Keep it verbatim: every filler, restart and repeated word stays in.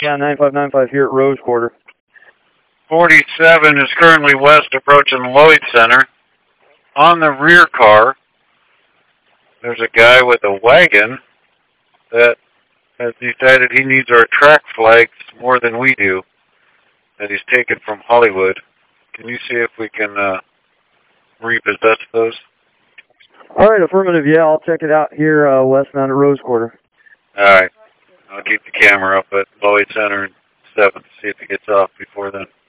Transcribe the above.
Yeah, nine five nine five here at Rose Quarter. forty-seven is currently west approaching Lloyd Center. On the rear car, there's a guy with a wagon that has decided he needs our track flags more than we do, that he's taken from Hollywood. Can you see if we can uh, repossess those? All right, affirmative. Yeah, I'll check it out here uh, westbound at Rose Quarter. All right. I'll keep the camera up at Lloyd Center and seventh, see if he gets off before then.